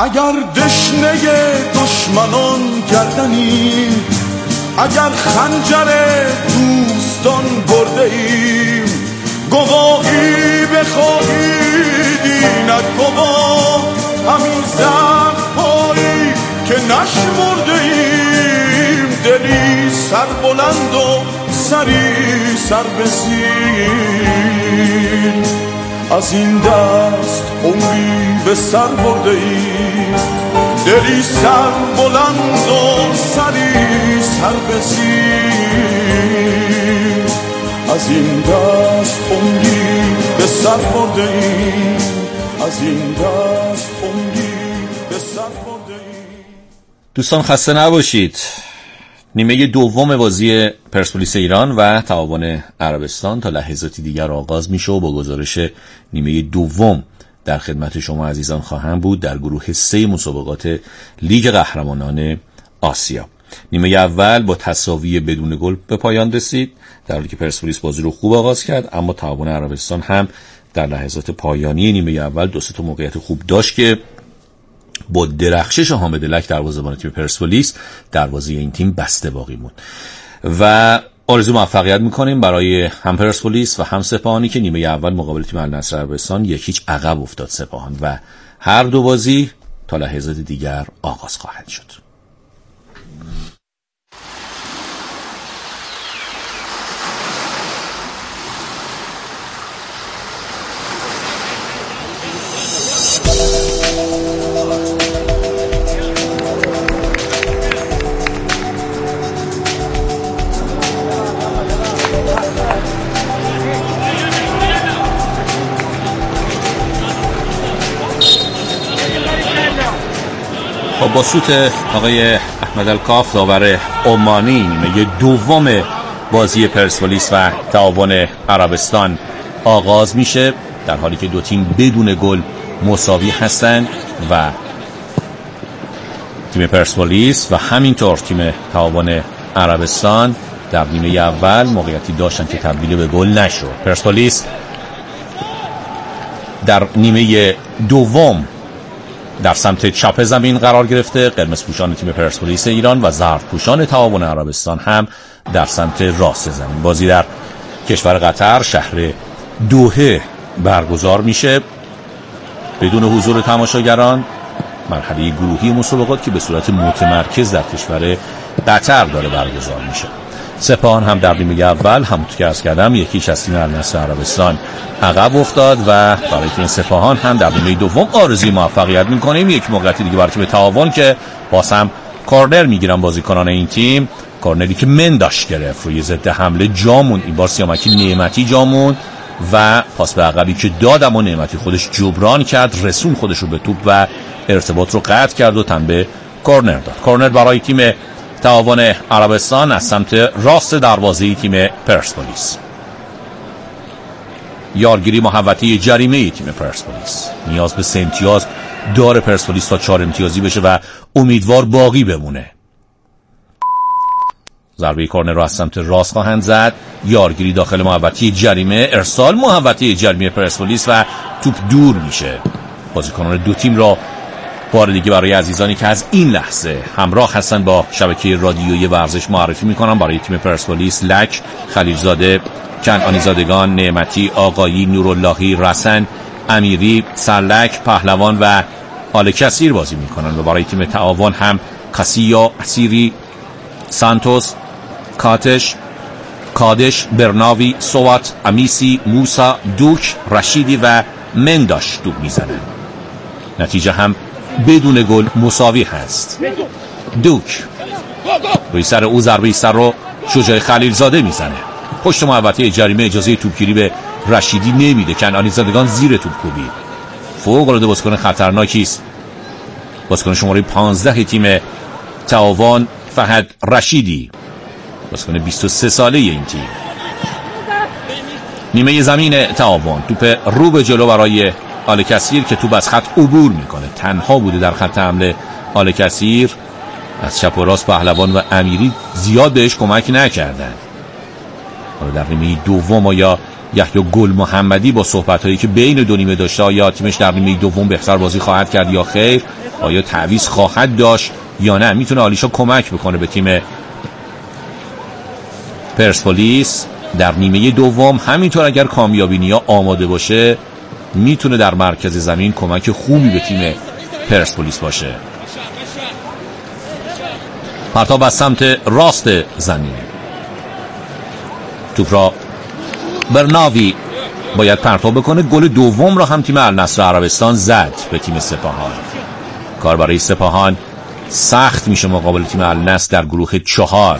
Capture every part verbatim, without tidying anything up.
اگر دشنه دشمنان گردنی، اگر خنجر دوستان برده ایم، گواهی بخواهید اینک گواه همین زخم‌هایی که نشمرده ایم، دلی سر بلند و سری سر بسیر، از این دست عمری به سر برده ایم، دلی سر بلند و سری سر بسیر، از این دست عمری به سر برده ایم، از این دست عمری به سر برده ایم. دوستان خسته نباشید. نیمه دوم بازی پرسپولیس ایران و تعاون عربستان تا لحظاتی دیگر آغاز میشه و با گزارش نیمه دوم در خدمت شما عزیزان خواهم بود در گروه سه مسابقات لیگ قهرمانان آسیا. نیمه اول با تساوی بدون گل به پایان رسید، در حالی که پرسپولیس بازی رو خوب آغاز کرد، اما تعاون عربستان هم در لحظات پایانی نیمه اول دو سه تا موقعیت خوب داشت که با درخشش حامد لک دروازه‌بان تیم پرسپولیس دروازه این تیم بسته باقی موند و آرزو موفقیت میکنیم برای هم پرسپولیس و هم سپاهانی که نیمه اول مقابل تیم النصر عربستان یک هیچ عقب افتاد سپاهان و هر دو بازی تا لحظات دیگر آغاز خواهد شد. با سوت آقای احمد الکاف داور عمانی نیمه دوم بازی پرسپولیس و تعاون عربستان آغاز میشه، در حالی که دو تیم بدون گل مساوی هستند و تیم پرسپولیس و همینطور تیم تعاون عربستان در نیمه اول موقعیتی داشتن که تبدیل به گل نشد. پرسپولیس در نیمه دوم در سمت چپ زمین قرار گرفته، قرمز پوشان تیم پرسپولیس ایران و زرد پوشان تعاون عربستان هم در سمت راست زمین. بازی در کشور قطر شهر دوحه برگزار میشه بدون حضور تماشاگران. مرحله گروهی مسابقات که به صورت متمرکز در کشور قطر داره برگزار میشه. سپاهان هم در نیمه اول همونطور که عرض کردم یکیش از تیم النصر عربستان عقب افتاد و برای تیم سپاهان هم در نیمه دوم آرزوی موفقیت میکنیم. یک موقعیت دیگه برای تیم تعاون که باز هم کورنر میگیرن بازیکنان این تیم، کورنری که منداش گرفت روی ضد حمله جامون، این بار سیامکی نعمتی جامون و پاس به عقبی که داد اما نعمتی خودش جبران کرد، رسون خودش رو به توپ و ارتباط رو قطع کرد و تن به کورنر داد. کورنر برای تیم تعاون عربستان از سمت راست دروازه تیم پرسپولیس. یارگیری محوطه جریمه تیم پرسپولیس، نیاز به سه امتیاز داره پرسپولیس تا چهار امتیازی بشه و امیدوار باقی بمونه. ضربه کورنر رو از سمت راست خواهند زد، یارگیری داخل محوطه جریمه، ارسال محوطه جریمه پرسپولیس و توپ دور میشه. بازیکنان دو تیم را بار دیگه برای عزیزانی که از این لحظه همراه هستن با شبکه رادیویی ورزش معرفی میکنم. برای تیم پرسپولیس لک، خلیلزاده، کنعانی زادگان، نعمتی، آقایی، نوراللهی، رسن، امیری، سرلک، پهلوان و آل کثیر بازی میکنن و برای تیم تعاون هم کاسیا، اسیری، سانتوس، کاتش، کادش، برناوی، سوات، امیسی، موسا، دوک، رشیدی و منداش توپ میزنن. نتیجه هم بدون گل مساوی هست. دوک روی سر او ضربه سر رو شجاع خلیلزاده میزنه، پشت محوطه جریمه اجازه توپگیری به رشیدی نمیده. کنعانی زادگان زیر توپ کوبید، فوق العاده بازیکن خطرناکی است. بازیکن شماره پانزده تیم تعاون فهد رشیدی، بازیکن بیست و سه ساله این تیم. نیمه زمین تعاون، توپ رو به جلو برای آل کثیر که توپ از خط عبور میکنه، تنها بوده در خط حمله آل کثیر. از چپ و راست پهلوان و امیری زیاد بهش کمک نکردن. در نیمه دوم یا یحیی گل محمدی با صحبت‌هایی که بین دو نیمه داشته، یا تیمش در نیمه دوم بهتر بازی خواهد کرد یا خیر، آیا تعویض خواهد داشت یا نه؟ میتونه آلیشا کمک بکنه به تیم پرسپولیس در نیمه دوم. همینطور اگر کامیابینیا آماده باشه میتونه در مرکز زمین کمک خوبی به تیم پرسپولیس باشه. پرتاب از سمت راست زمین، توپ را برناوی باید پرتاب بکنه. گل دوم را هم تیم النصر عربستان زد به تیم سپاهان. کار برای سپاهان سخت میشه مقابل تیم النصر در گروه چهار.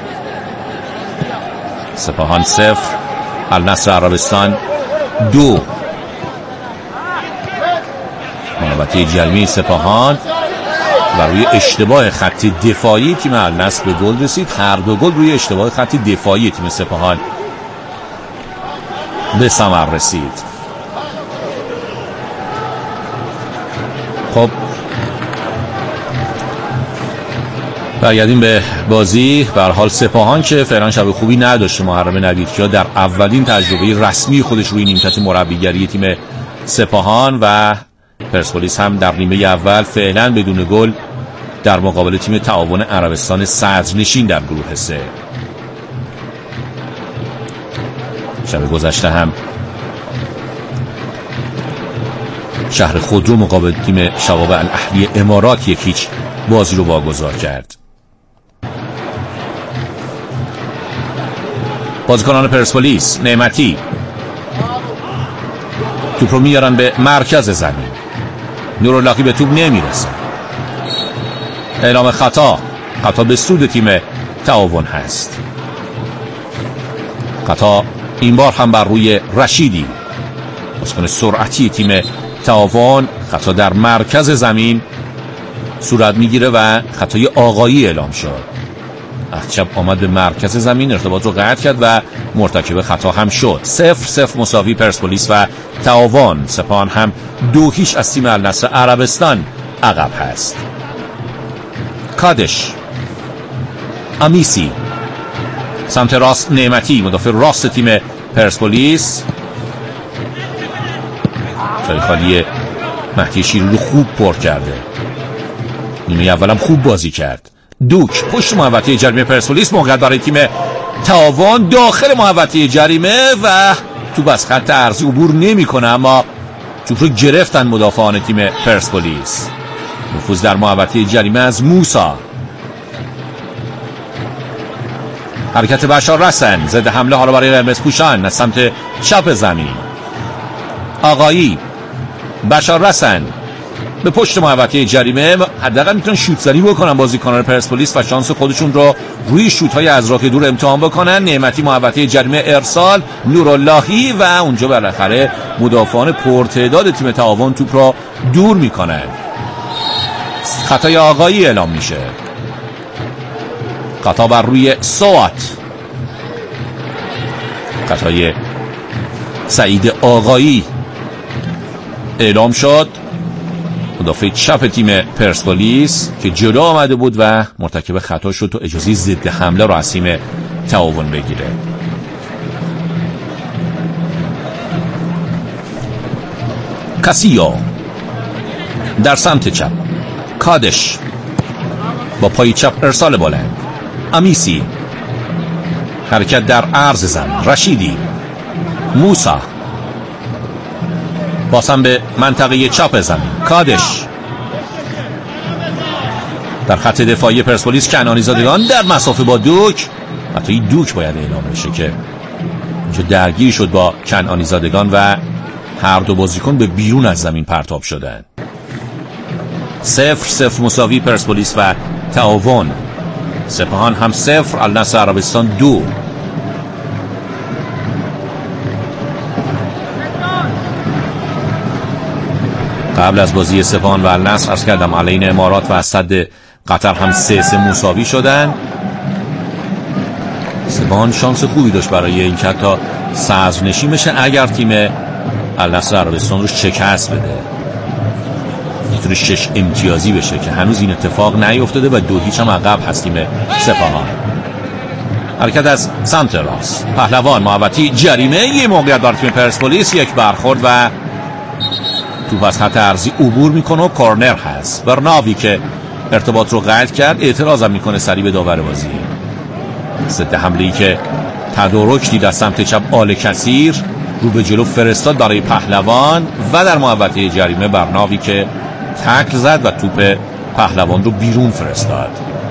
سپاهان صفر، النصر عربستان دو. محوطه جریمه سپاهان و روی اشتباه خط دفاعی تیم النصر به گل رسید. هر دو گل روی اشتباه خط دفاعی تیم سپاهان به ثمر رسید. خب برگردیم به بازی. به هر حال سپاهان که فعلا شب خوبی نداشته. محرم نویدکیا در اولین تجربه رسمی خودش روی نیمکت مربیگری تیم سپاهان و پرسپولیس هم در نیمه اول فعلا بدون گل در مقابل تیم تعاون عربستان صدرنشین در گروه سه. شب گذشته هم شهر خودرو مقابل تیم شباب الاهلی امارات یک هیچ بازی رو واگذار کرد. بازیکنان پرسپولیس، نعمتی توپ رو میارن به مرکز زمین. نوراللهی به توپ نمیرسه. اعلام خطا. خطا به سود تیم تعاون هست. خطا این بار هم بر روی رشیدی، بازیکن سرعتی تیم تعاون. خطا در مرکز زمین صورت میگیره و خطای آقایی اعلام شد. از چپ آمد به مرکز زمین، ارتباط رو قطع کرد و مرتکب خطا هم شد. صفر صفر مساوی پرسپولیس و تعاون. سپاهان هم دو هیچ از تیم النصر عربستان عقب هست. کادش، امیسی، سمت راست نعمتی مدافع راست تیم پرسپولیس. جای خالی مهدی شیرلو خوب پر کرده. نیمه اولم خوب بازی کرد. دوک پشت محوطه جریمه پرسپولیس، موقعیت برای تیم تعاون داخل محوطه جریمه و توپ از خط عرضی عبور نمیکنه، اما توپ رو گرفتن مدافعان تیم پرسپولیس. نفوذ در محوطه جریمه از موسا. حرکت بشار رسن، ضد حمله حالا برای قرمز پوشان از سمت چپ زمین. آقایی، بشار رسن به پشت محوطه جریمه. حداقل میتونن شوت زنی بکنن بازیکنان پرسپولیس و شانس خودشون رو روی شوت های از راه دور امتحان بکنن. نعمتی محوطه جریمه ارسال، نوراللهی و اونجا بالاخره مدافعان پرتعداد تیم تعاون توپ را دور میکنن. خطای آقایی اعلام میشه. خطا بر روی سوات. خطای سعید آقایی اعلام شد، مدافع چپ تیم پرسپولیس که جلو آمده بود و مرتکب خطا شد و اجازه ضد حمله رو از تیم تعاون بگیره. کاسیو در سمت چپ. کادش با پای چپ ارسال بلند. امیسی حرکت در عرض زمین. رشیدی، موسا باسم به منطقه چپ زمین. کادش در خط دفاعی پرسپولیس. کنعانی زادگان در مسافه با دوک. حتی این دوک باید اعلام بشه که اینجا درگیری شد با کنعانی زادگان و هر دو بازیکن به بیرون از زمین پرتاب شدن. صفر صفر مساوی پرسپولیس و تعاون. سپاهان هم صفر، النصر عربستان دو. قبل از بازی سپاهان و النصر عرض کردم علیه امارات و از صد قطر هم سه سه مساوی شدن. سپاهان شانس خوبی داشت برای این که تا صدرنشین بشه اگر تیم النصر عربستان رو شکست بده، میتونه شش امتیازی بشه که هنوز این اتفاق نیفتاده و دو هیچ هم عقب هست تیم سپاهان. حرکت از سمت راست. پهلوان محوطه جریمه، یه موقعیت برای تیم پرسپولیس، یک برخورد و توپ از خط عرضی عبور میکنه و کورنر هست. برناوی که ارتباط رو قطع کرد اعتراض هم میکنه سریع به داور بازی. ضد حمله‌ای که تدارک دید از سمت چپ آل کثیر رو به جلو فرستاد برای پهلوان و در محوطه جریمه برناوی که تکل زد و توپ پهلوان رو بیرون فرستاد.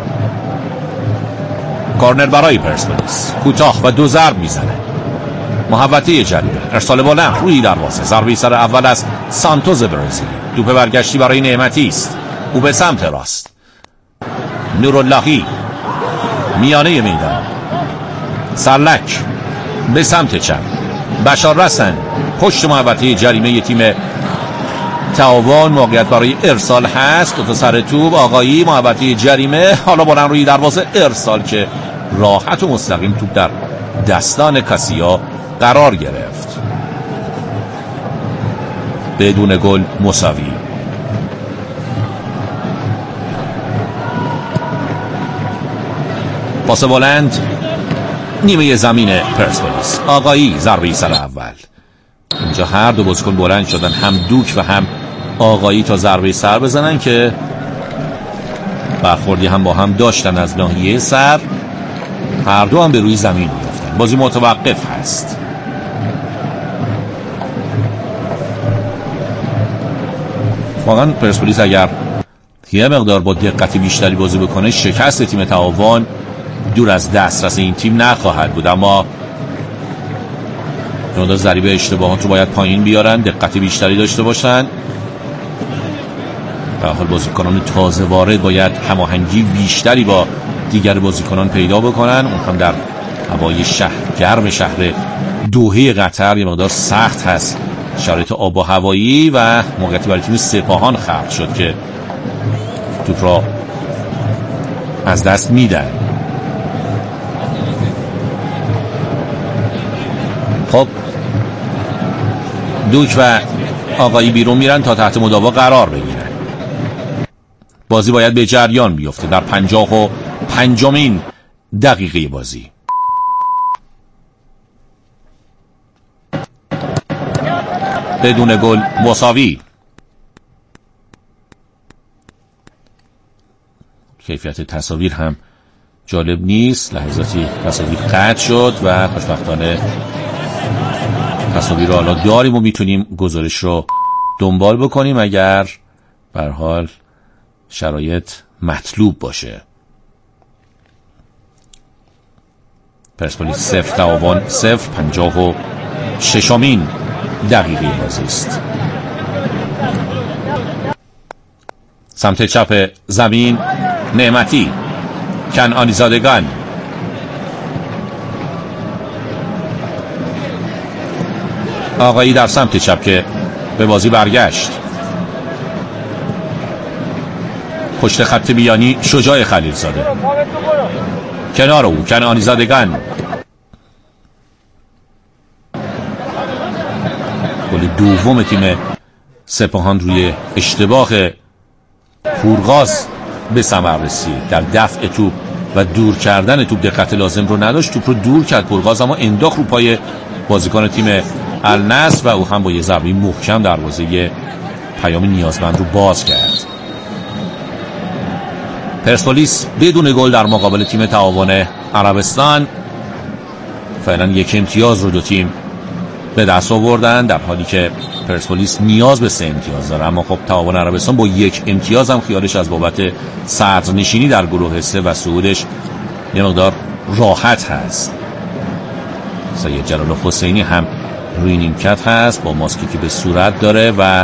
کورنر برای پرسپولیس، کوتاه و دو ضرب میزنه. محوطه جریمه، ارسال بلند روی دروازه، ضربه سر اول از سانتوز برزیلی. توپ برگشتی برای نعمتی است، او به سمت راست. نوراللهی میانه میدان، سرلک به سمت چپ، بشار رسن پشت محوطه جریمه تیم تعاون. موقعیت برای ارسال هست، دو تا سر توپ. آقایی محوطه جریمه، حالا بلند روی دروازه، ارسال که راحت و مستقیم توپ در دستان کاسیا قرار گرفت. بدون گل مساوی. پاس بلند نیمه زمین پرسپولیس. آقایی ضربه سر اول. اینجا هر دو بازیکن بلند شدن، هم دوک و هم آقایی تا ضربه سر بزنن که برخوردی هم با هم داشتن از ناحیه سر. هر دو هم به روی زمین میافتن. بازی متوقف هست. واقعا پرسپولیس اگر یه مقدار با دقت بیشتری بازی بکنه شکست تیم تعاون دور از دسترس این تیم نخواهد بود، اما نودا ضریب اشتباهات رو باید پایین بیارن، دقت بیشتری داشته باشن. به هر حال بازیکنان تازه وارد باید هماهنگی بیشتری با دیگر بازیکنان پیدا بکنن. اون هم در هوای شهر گرم شهر دوحه قطر یه مقدار سخت هست شرایط آب و هوایی و موقعیتی برای تیم سپاهان خلق شد که توپ را از دست میدن. خب دوک و آقایی بیرون میرن تا تحت مداوا قرار بگیرن. بازی باید به جریان بیفته در پنجاه و پنجمین دقیقه بازی. بدون گل مساوی. کیفیت تصاویر هم جالب نیست، لحظاتی تصاویر قطع شد و خوشبختانه تصاویر رو حالا داریم و میتونیم گزارش رو دنبال بکنیم اگر به هر حال شرایط مطلوب باشه. پرسپولیس صفر تعاون صفر. پنجاه و ششمین دقیقه بازی است. سمت چپ زمین نعمتی، کنعانی زادگان، آقایی در سمت چپ که به بازی برگشت. پشت خط میانی شجاع خلیل زاده، کنار او کنعانی زادگان. گل دوم تیم سپاهان روی اشتباه پورغاز به ثمر رسید. در دفع توپ و دور کردن توپ دقت لازم رو نداشت، توپ رو دور کرد پورغاز اما انداخت رو پای بازیکن تیم النصر و او هم با یه ضربه محکم دروازه پیام نیازمند رو باز کرد. پرسپولیس بدون گل در مقابل تیم تعاون عربستان. فعلا یک امتیاز رو دو تیم به دست آوردن در حالی که پرسپولیس نیاز به سه امتیاز داره، اما خب تعاون عربستان با یک امتیاز هم خیالش از بابت صدرنشینی در گروه سه و صعودش یه مقدار راحت هست. سید جلال حسینی هم روی نیمکت هست با ماسکی که به صورت داره و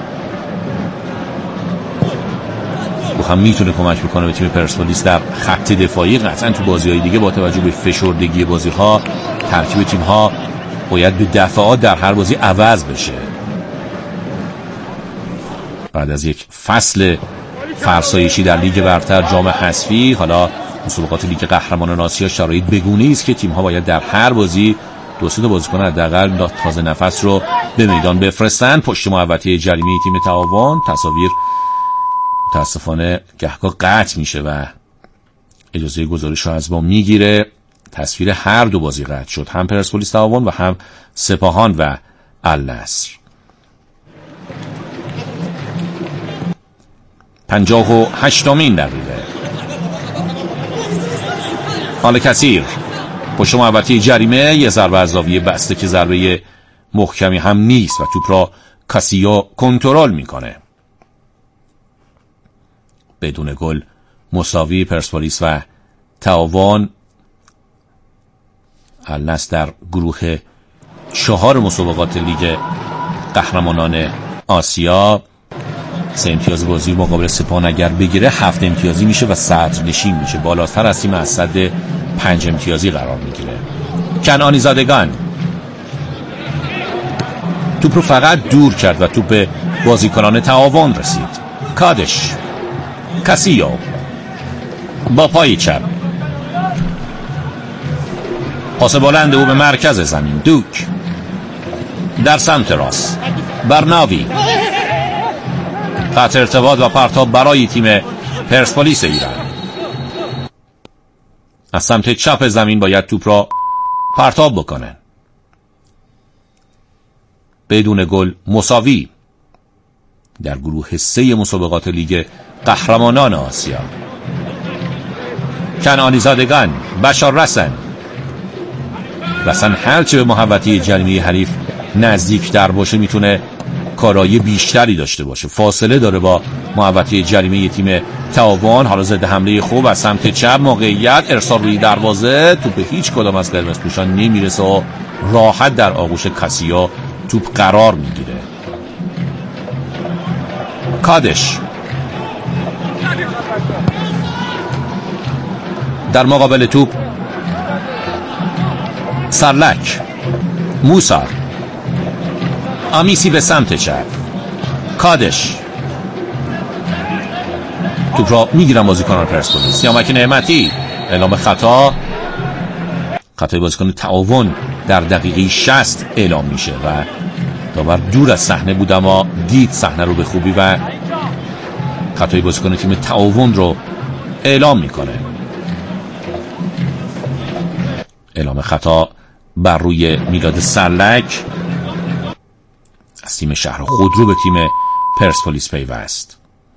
او هم میتونه کمک بکنه به تیم پرسپولیس در خط دفاعی. قطعا تو بازی‌های دیگه با توجه به فشردگی بازی‌ها ترکیب تیم‌ها باید به دفعات در هر بازی عوض بشه. بعد از یک فصل فرسایشی در لیگ برتر جام حذفی، حالا مسابقات لیگ قهرمانان آسیا شرایط بگونه‌ای است که تیم‌ها باید در هر بازی دو سه تا بازیکن حداقل تازه نفس رو به میدان بفرستن. پشت محوطه جریمه تیم تعاون تصاویر متاسفانه گهگاه قطع میشه و اجازه گزارش رو از ما میگیره. تصویر هر دو بازی قطع شد، هم پرسپولیس تعاون و هم سپاهان و النصر. پنجاه و هشتمین دقیقه. حال کثیر پشت محوطه جریمه، یه ضربه از زاویه بسته که ضربه محکمی هم نیست و توپ را کاسیو کنترل میکنه. بدون گل مساوی پرسپولیس و تعاون النصر در گروه چهار مسابقات لیگ قهرمانان آسیا. سه امتیاز بازی مقابل سپاهان اگر بگیره هفت امتیازی میشه و صدر نشین میشه، بالاتر از تیم از صد پنج امتیازی قرار میگیره. کنعانی زادگان توپ رو فقط دور کرد و توپ به بازیکنان تعاون رسید. کادش، کاسیو با پای چپ، پاس بلند او به مرکز زمین. دوک در سمت راست، برناوی، قطع ارتباط و پرتاب برای تیم پرسپولیس ایران. از سمت چپ زمین باید توپ را پرتاب بکنه. بدون گل مساوی در گروه سه مسابقات لیگ قهرمانان آسیا. کنعانی زادگان، بشار رسن. رسن هرچه به محوطه جریمه حریف نزدیک در باشه میتونه کارایی بیشتری داشته باشه. فاصله داره با محوطه جریمه تیم تعاون. حالا ضد حمله خوب از سمت چپ، موقعیت ارسال روی دروازه، توپ به هیچ کدام از قرمزپوشان نمیرسه و راحت در آغوش کاسیو توپ قرار میگیره. کادش در مقابل توپ، سرلک، موسا، آمیسی به سمت چپ، کادش توپ را میگیرن بازیکنان پرسپولیس. سیامک نعمتی، اعلام خطا، خطای بازیکن تعاون در دقیقه شصت اعلام میشه و داور دور از صحنه بود اما دید صحنه رو به خوبی و خطای بازیکن تیم تعاون رو اعلام میکنه. اعلام خطا بر روی میلاد سرلک از تیم شهر خودرو به تیم پرسپولیس پیوست.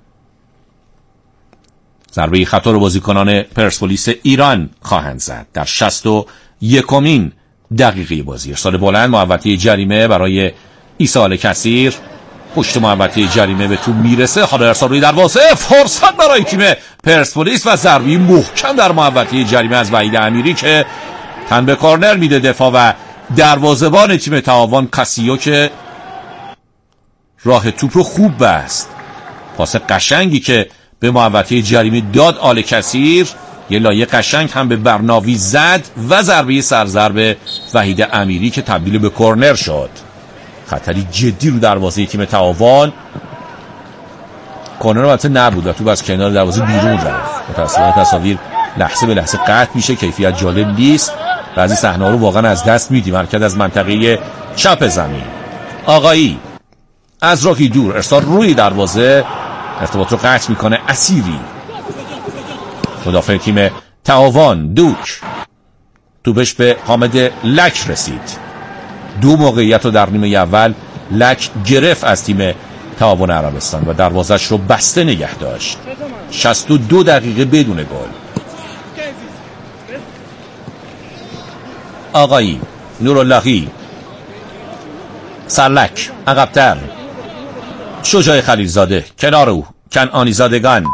ضربه خطا رو بازیکنان پرسپولیس ایران خواهند زد در شصت و یکمین دقیقه بازی. ارسال بلند محوطه جریمه برای عیسی آل کثیر، پشت محوطه جریمه به توپ میرسه. حالا ارسال روی دروازه، فرصت برای تیم پرسپولیس و ضربه محکم در محوطه جریمه از وحید امیری که تن به کارنر میده دفاع و دروازه‌بان تیم تعاون کاسیو که راه توپ رو خوب بست. پاس قشنگی که به محوطه جریمه داد آل کثیر، یه لایه قشنگ هم به برناوی زد و ضربه سرضرب وحید امیری که تبدیل به کورنر شد. خطری جدی رو دروازه تیم تعاون. کورنر البته نبود و توپ از کنار دروازه بیرون رفت. متأسفانه تصاویر لحظه به لحظه قطع میشه، کیفیت جالب نیست. بعضی صحنه‌ها رو واقعا از دست میدیم. حرکت از منطقه چپ زمین، آقایی از راهی دور، ارسال روی دروازه، ارتباط رو قطع میکنه. اسیری، مدافع تیم تعاون، دوک، توپش به حامد لک رسید. دو موقعیت رو در نیمه اول لک گرفت از تیم تعاون عربستان و دروازش رو بسته نگه داشت. شصت و دو دقیقه بدون گل. آقایی، نوراللهی، سرلک، عقب‌تر، شجاع خلیلزاده، کنار او کنعانی زادگان،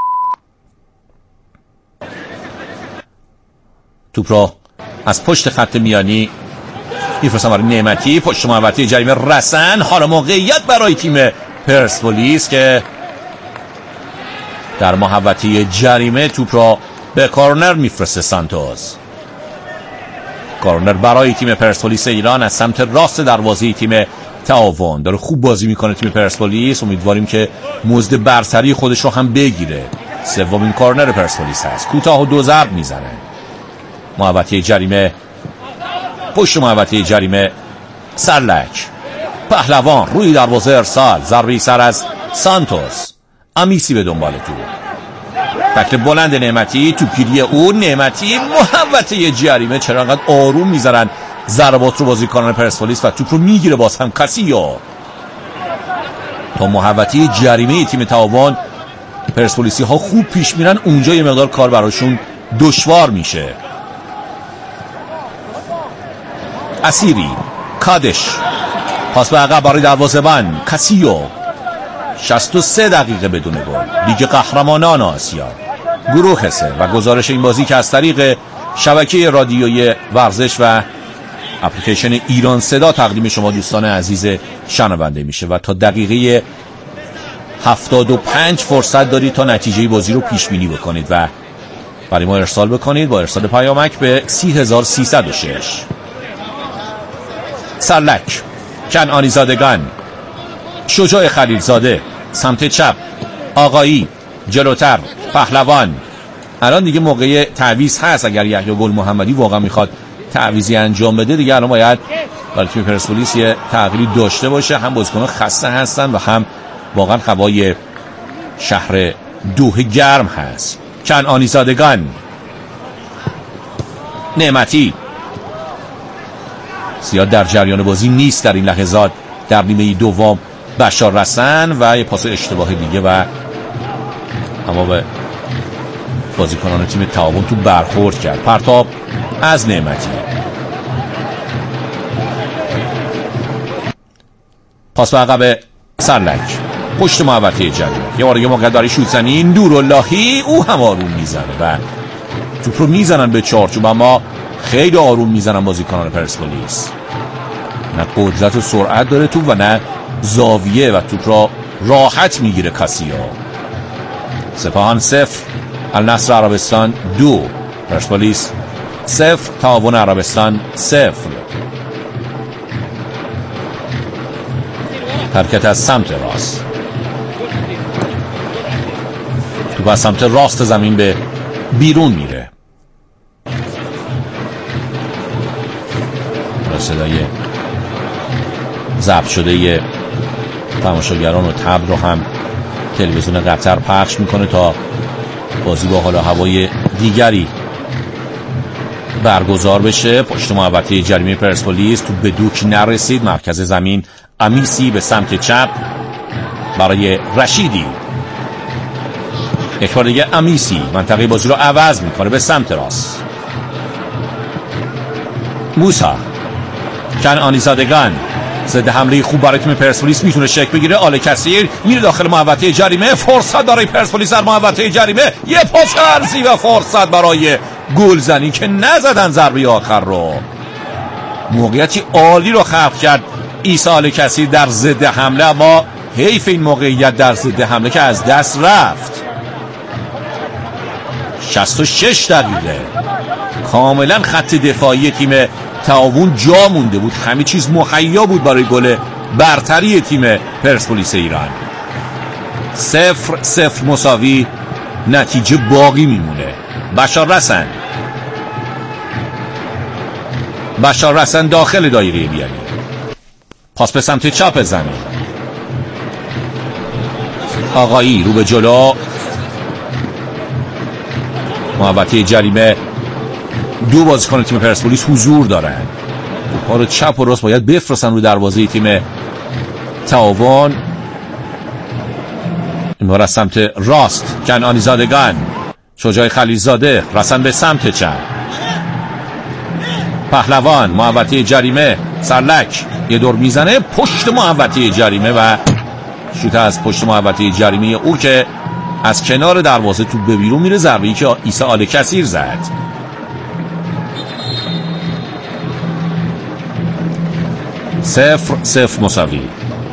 توپ را از پشت خط میانی میفرستن برای نعمتی، پشت محوطه جریمه رسن. حالا موقعیت برای تیم پرسپولیس که در محوطه جریمه توپ را به کورنر میفرسته. سانتوس، کورنر برای تیم پرسپولیس ایران از سمت راست دروازه تیم تعاون. داره خوب بازی میکنه تیم پرسپولیس. امیدواریم که مزد برتری خودش رو هم بگیره. سومین کورنر پرسپولیس هست. کوتاه و دو ضرب میزنه. محوطه جریمه، پشت محوطه جریمه، سرلک، پهلوان روی دروازه ارسال، ضربه سر از سانتوس، امیسی به دنبال تو، تکل بلند نعمتی، توپگیری او، نعمتی، محوطه جریمه. چرا انقدر آروم میذارن ضربات رو بازیکنان پرسپولیس و توپ رو میگیره باز هم کاسیو. تا محوطه جریمه تیم تعاون پرسپولیسی ها خوب پیش میرن اونجا یه مقدار کار براشون دشوار میشه. اسیری، کادش، پاس به عقب برای دروازه‌بان کاسیو. شصت و سه دقیقه بدون گل. لیگ قهرمانان آسیا گروه سه و گزارش این بازی که از طریق شبکه رادیویی ورزش و اپلیکیشن ایران صدا تقدیم شما دوستان عزیز شنونده میشه و تا دقیقه هفتاد و پنج فرصت دارید تا نتیجه بازی رو پیش بینی بکنید و برای ما ارسال بکنید با ارسال پیامک به سی هزار و سیصد و شش. سرلک، کنعانی زادگان، شجاع خلیلزاده سمت چپ، آقایی جلوتر، پهلوان. الان دیگه موقع تعویض هست. اگر یحیی گل محمدی واقعا میخواد تعویضی انجام بده دیگه الان باید برای تیم پرسپولیس یه تغییری داشته باشه. هم بازیکن‌ها خسته هستن و هم واقعا هوای شهر دوحه گرم هست. کنعانی زادگان، نعمتی زیاد در جریان بازی نیست در این لحظات. در نیمه دوم بشار رسن و یه پاس اشتباه دیگه و اما به بازیکنان تیم تعاون تو برخورد کرد. پرتاب از نعمتی، پاس به عقب سرلک، پشت محوطه جریمه. یه بار دیگه موقعیت برای شوت زنی نوراللهی، او هم آروم میزنه و توپ رو میزنن به چارچوب اما خیلی آروم میزنن بازیکنان پرسپولیس. نه قدرت و سرعت داره توپ و نه زاویه و توپ را راحت میگیره کاسیو. سپاهان صفر النصر عربستان دو، پرسپولیس صفر تعاون عربستان صفر. حرکت از سمت راست، توپ از سمت راست زمین به بیرون میره. صدای ضبط شده تماشاگران و تبر رو هم تلویزیون قطر پخش میکنه تا بازی با حال و هوای دیگری برگزار بشه. پشت محوطه جریمه پرسپولیس تو به دوک نرسید. مرکز زمین امیسی به سمت چپ برای رشیدی. یک بار دیگه امیسی منطقه بازی رو عوض میکنه به سمت راست. موسا، کنعانی زادگان، ضد حمله خوب برای تیم پرسپولیس میتونه شکل بگیره. آل کثیر میره داخل محوطه جریمه. فرصت برای پرسپولیس در محوطه جریمه. یه پاس ارزی و فرصت برای گلزنی که نزدن ضربه آخر رو. موقعیتی عالی رو خلق کرد عیسی آل کثیر در ضد حمله اما حیف این موقعیت در ضد حمله که از دست رفت. شصت و شش دقیقه کاملا خط دفاعی تیم تعاون جا مونده بود. همه چیز مهیا بود برای گل برتری تیم پرسپولیس ایران. صفر صفر مساوی، نتیجه باقی میمونه. بشار رسن، بشار رسن داخل دایره بیانی. پاس به سمت چپ زمین، آقایی رو به جلو. محوطه جریمه دو بازیکن تیم پرسپولیس حضور دارن. توپا رو چپ و راست باید بفرستن رو دروازه تیم تعاون. این بار از سمت راست کنعانی زادگان، شجاع خلیلزاده رسن به سمت چپ. پهلوان محوطه جریمه، سرلک یه دور میزنه پشت محوطه جریمه و شوت از پشت محوطه جریمه او که از کنار دروازه توپ به بیرون میره. ضربه‌ای که عیسی آل کثیر زد. صفر صفر مساوی.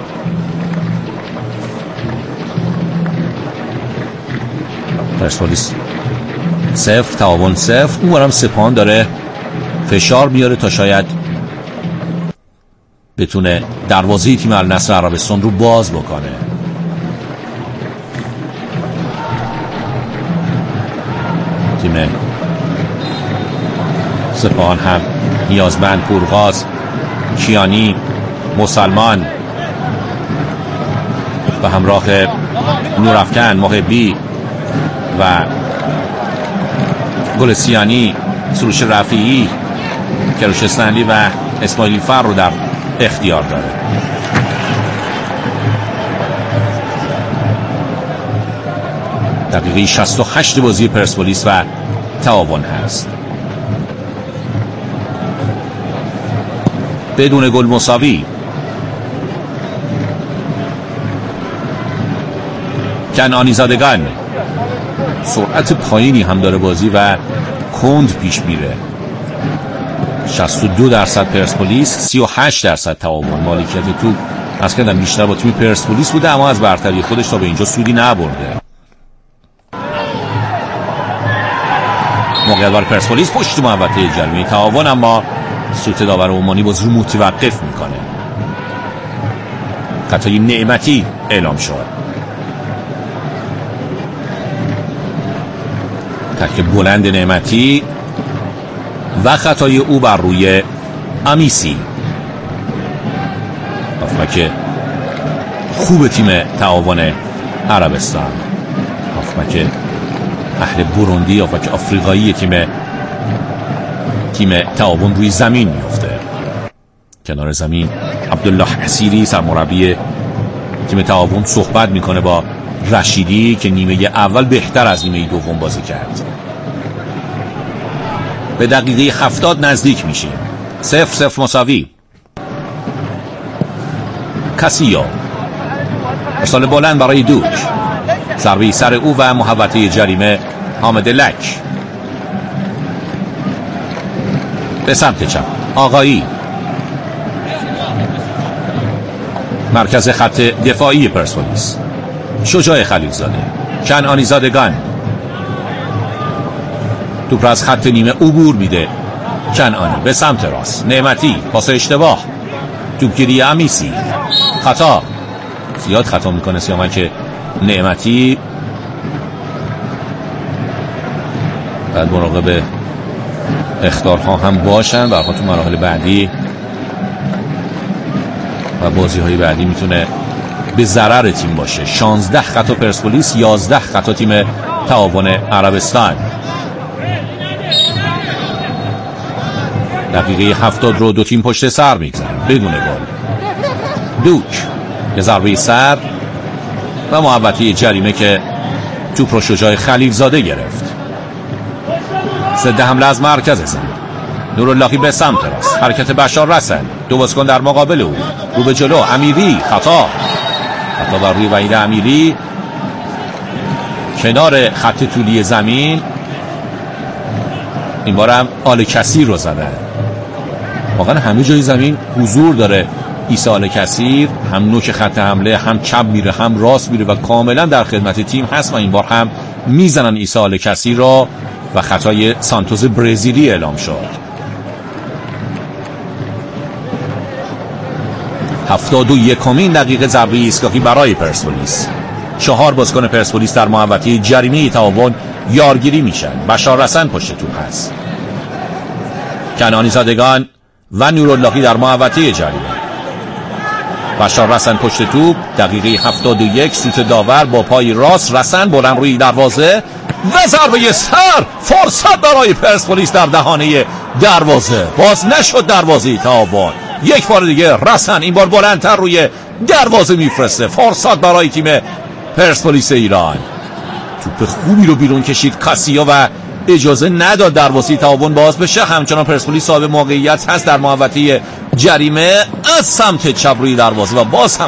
پرسپولیس صفر تعاون صفر. اونورم سپاهان داره فشار میاره تا شاید بتونه دروازه تیم النصر عربستان رو باز بکنه. تیم سپاهان هم نیازمند پورغاز، کیانی، مسلمان و همراه نورافکن، محبی و گلسیانی، سروش رفیعی، کروش اسنلی و اسماعیلی فر رو در اختیار داره. دقیقه شصت و هشت بازی پرسپولیس و تعاون هست. بدون گل مساوی. کنعانی زادگان سرعت پایینی هم داره بازی و کند پیش میره. شصت و دو درصد پرسپولیس، سی و هشت درصد تعاون. مالکیت توپ از کردم بیشتر با تیم پرسپولیس بوده، اما از برتری خودش تا به اینجا سودی نبرده. موقعیت برای پرسپولیس پشت محوطه جریمه تعاون، اما سوت داور عمانی باز رو متوقف میکنه. خطای نعمتی اعلام شد. تک بلند نعمتی و خطای او بر روی امیسی. هافبک خوب تیم تعاون عربستان، هافبک اهل بروندی، هافبک آفریقایی تیم تیم تعاون روی زمین میفته. کنار زمین عبدالله حسیری سرمربی تیم تعاون صحبت میکنه با رشیدی که نیمه اول بهتر از نیمه دوم بازی کرد. به دقیقه هفتاد نزدیک میشیم. صفر صفر مساوی. کاسیو ارسال بلند برای دوک، ضربه سر او و محوطه جریمه حامد لک. به سمت چپ آقایی، مرکز خط دفاعی پرسپولیس شجاع خلیلزاده، کنعانی زادگان. توپ را از خط نیمه عبور میده کنعانی به سمت راست. نعمتی پاس اشتباه. توپگیری امیسی، خطا. زیاد خطا میکنه سیامک نعمتی. بعد مراقب اخطارها هم باشن، برای تو مراحل بعدی و بازی های بعدی میتونه به ضرر تیم باشه. شانزده خطا پرسپولیس، یازده خطا تیم تعاون عربستان. دقیقه هفتاد رو دو تیم پشت سر میگذارن بدون گل. دوک یه ضربه سر و محوطه جریمه که توپ رو شجاع خلیلزاده گرفت. ضد حمله از مرکز زمین، نوراللهی به سمت راست، حرکت بشار رسل، دو بازیکن در مقابل او، رو به جلو امیری، خطا. خطا بر روی وحید امیری کنار خط طولی زمین. این بار هم آل کثیر رو زدن. واقعا همه جای زمین حضور داره عیسی آل کثیر، هم نوک خط حمله، هم چپ میره هم راست میره و کاملا در خدمت تیم هست و این بار هم میزنن عیسی آل کثیر را و خطای سانتوس برزیلی اعلام شد. هفتاد و یکمین دقیقه ضربه ایستگاهی برای پرسپولیس. چهار بازیکن پرسپولیس در محوطه جریمه تعاون یارگیری میشن. بشار رسن پشت توپ هست. کنعانی زادگان و نوراللهی در محوطه جریمه. بشار رسن پشت توپ. دقیقه هفتاد و یک سوت داور با پای راست. رسن بلند روی دروازه و ضربه سر. فرصت برای پرسپولیس در دهانه دروازه. باز نشد دروازه تعاون. یک بار دیگه رسن این بار بلندتر روی دروازه میفرسته. فرصت برای تیم پرسپولیس ایران. توپ خوبی رو بیرون کشید کاسیو و اجازه نداد دروازه تعاون باز بشه. همچنان پرسپولیس صاحب موقعیت هست در محوطه جریمه از سمت چپ روی دروازه و باز هم